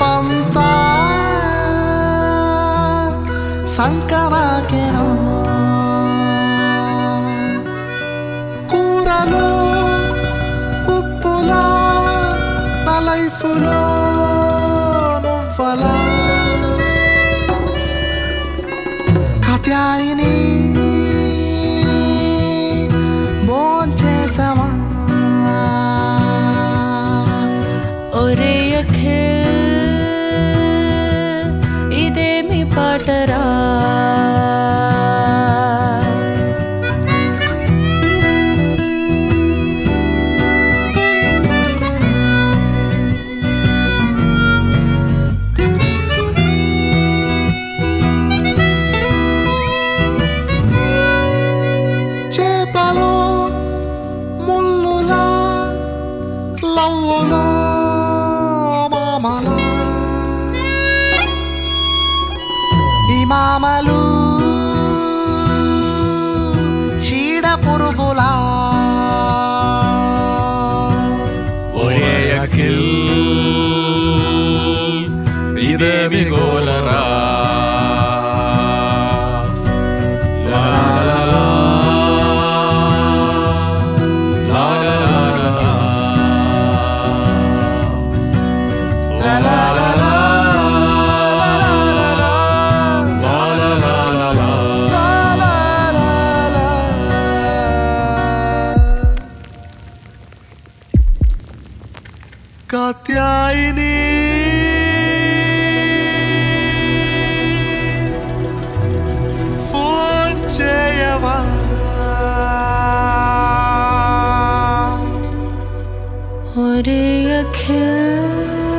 కడుపంతా సంకరాకెనా కూరలో ఉప్పులా నా లైఫ్లో నువ్వలా కాత్యాయని భోంచేసావా ఒరే అఖిల్ ఇదేమి పాటరా చేపలో ముల్లులా లవ్వులో మామలా ఈ మామలు చీడ పురుగులా ఒరే అఖిల్ ఇదేమి గోలరా లా లా లా లా లా లా లా లా లా కాత్యాయని ఫోన్ చేయవా ఒరే అఖిల్